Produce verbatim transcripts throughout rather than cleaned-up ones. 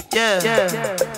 Yeah, yeah.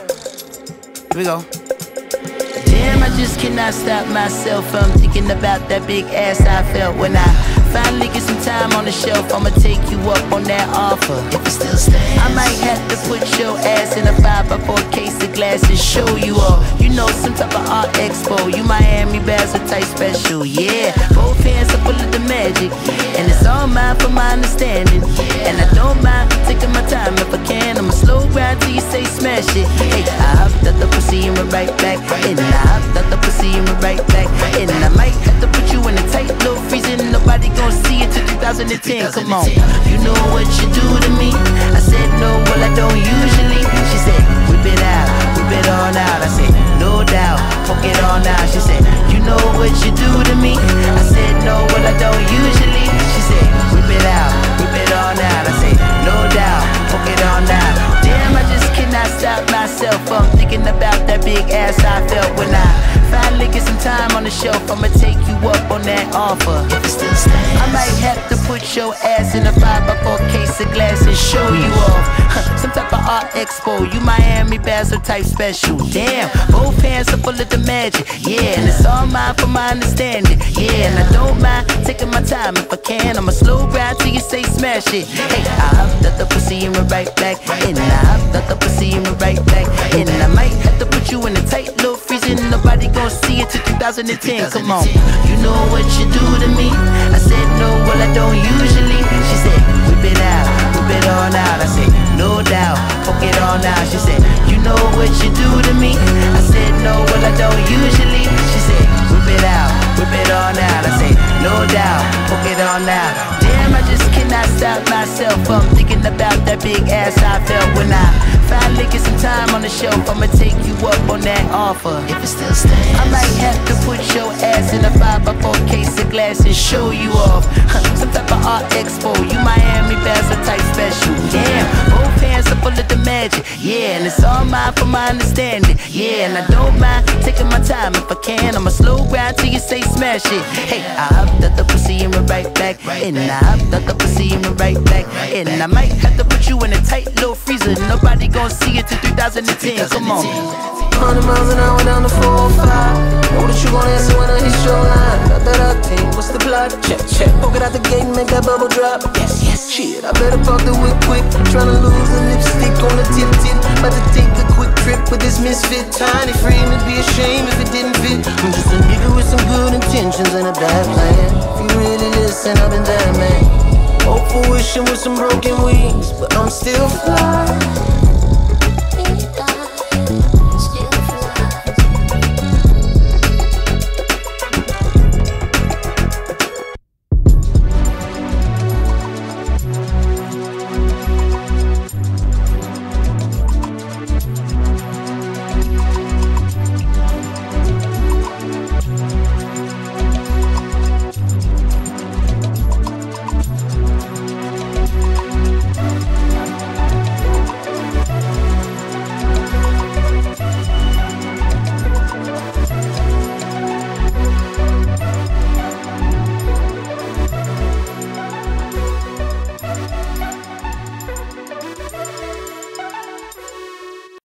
Here we go. Damn, I just cannot stop myself from thinking about that big ass I felt when I finally get some time on the shelf. I'ma take you up on that offer. If it still stands, I might have to put your ass in a five by four case of glass and show you all. You know, some type of art expo. You Miami Bass or type special, yeah. Both hands are full of the magic, and it's all mine for my understanding. And I don't mind taking my time if I can. I'ma slow grind till you say smash it. Hey, I hopped out the pussy and we're right back. And I hopped out the pussy and we're right back. And I might have to put you in a tight little freezer. Nobody gon' see it till two thousand ten. Come on, you know what you do to me. I said no, well I don't usually. She said, whip it out, whip it on out. I said, no doubt, fuck it on out. She said, you know what you do to me. I said no, well I don't usually. She said, whip it out, whip it on out. I said, no doubt, fuck it on out. Damn, I just cannot stop myself from thinking about that big ass I felt when I finally get some time on the shelf. I'ma take you up on that offer. If it still stands, I might have to put your ass in a five by four case of glass and show you off. Some type of art expo. You Miami Bass or type special. Damn, both hands are full of the magic. Yeah, and it's all mine for my understanding. Yeah, and I don't mind taking my time if I can. I'ma slow grind till you say smash it. Hey, I hopped out the pussy and we're right back. And I hopped out the pussy and we're right back. And I might have to put you in a tight little freezer. Nobody gon' see it till two thousand ten. Come on, you know what you do to me. I said no, well I don't usually. She said, whip it out, whip it on out. I said, no doubt, fuck it on out. She said, you know what you do to me. I said no, well I don't usually. She said, whip it out, whip it on out. I said, no doubt, fuck it on out. Damn, I just cannot stop myself from thinking about that big ass I felt when I finally get some time on the shelf. I'ma take you up on that offer. If it still stands, I might have to put your ass in a five by four case of glass and show you off. Some type of art expo. You Miami Bass or type special. Damn, both hands are full of the magic. Yeah, and it's all mine for my understanding. Yeah, and I don't mind taking my time if I can. I'ma slow grind till you say smash it. Hey, I hopped out the pussy and we're right back. And I hopped out the pussy and we're right back. And I might have to put you in a tight little freezer. Nobody gon' see it till two thousand ten. Come on. Hundred miles an hour down the four oh five. Know that you gon' answer when I hit your line. Not that I think, what's the plot? Check, check. Poke it out the gate and make that bubble drop. Yes, yes. Shit, I better pop the whip quick. Tryna lose a lipstick on the tip tip. About to take a quick trip with this misfit. Tiny frame, it'd be a shame if it didn't fit. I'm just a nigga with some good intentions and a bad plan. If you really listen, I've been there, man. Hope for wishing with some broken wings, but I'm still fly.